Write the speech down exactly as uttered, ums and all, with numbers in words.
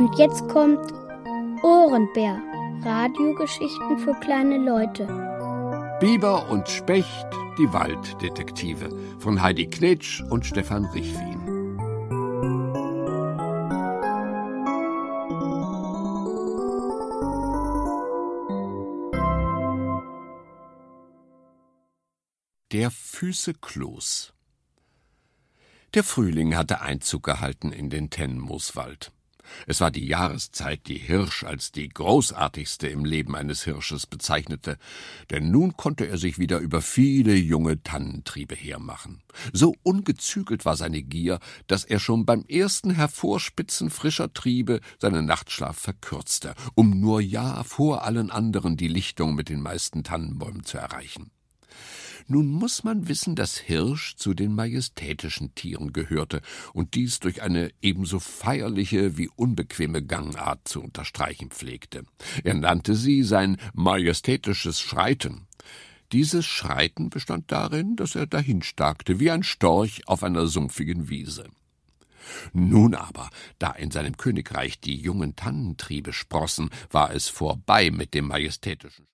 Und jetzt kommt Ohrenbär. Radiogeschichten für kleine Leute. Biber und Specht, die Walddetektive von Heidi Knetsch und Stefan Richwin. Der Füßekloß. Der Frühling hatte Einzug gehalten in den Tennenmooswald. Es war die Jahreszeit, die Hirsch als die großartigste im Leben eines Hirsches bezeichnete, denn nun konnte er sich wieder über viele junge Tannentriebe hermachen. So ungezügelt war seine Gier, dass er schon beim ersten Hervorspitzen frischer Triebe seinen Nachtschlaf verkürzte, um nur ja vor allen anderen die Lichtung mit den meisten Tannenbäumen zu erreichen. Nun muß man wissen, dass Hirsch zu den majestätischen Tieren gehörte und dies durch eine ebenso feierliche wie unbequeme Gangart zu unterstreichen pflegte. Er nannte sie sein majestätisches Schreiten. Dieses Schreiten bestand darin, dass er dahinstarkte wie ein Storch auf einer sumpfigen Wiese. Nun aber, da in seinem Königreich die jungen Tannentriebe sprossen, war es vorbei mit dem majestätischen